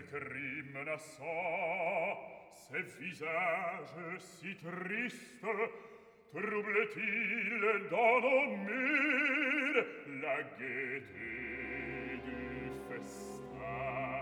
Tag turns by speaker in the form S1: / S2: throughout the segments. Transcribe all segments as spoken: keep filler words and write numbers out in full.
S1: cris menaçants, ces visages si tristes, troublent-ils dans nos murs la gaieté du festin?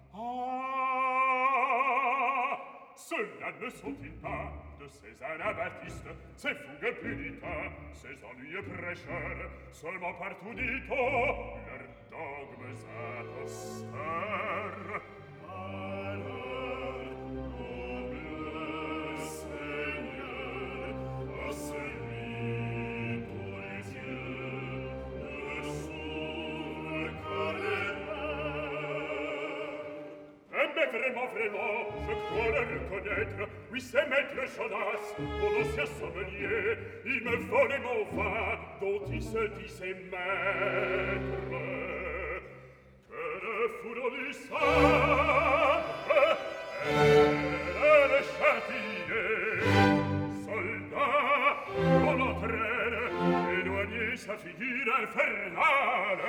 S1: Ah, ceux-là ne sont-ils pas de ces anabaptistes, ces fougues puritains, ces ennuyeux prêcheurs, seulement partout dit-on leurs dogmes imposteurs? Alors, noble Seigneur, à celui dont les yeux ne s'ouvrent qu'à l'erreur. Eh mais vraiment, vraiment, je crois le reconnaître. Oui, c'est maître Jonas, mon ancien sommelier. Il me volait mon vin, dont il se disait maître. Que le foudre du sabre elle le châtillait. Soldat, on l'entraîne, éloigner sa figure infernale.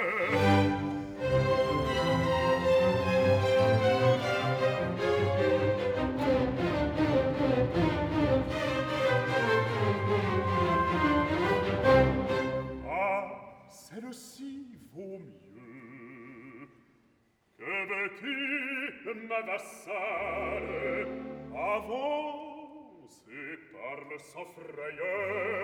S1: Ah, celle-ci vaut mieux. Que veux-tu, ma vassale? Avance et parle sans frayeur.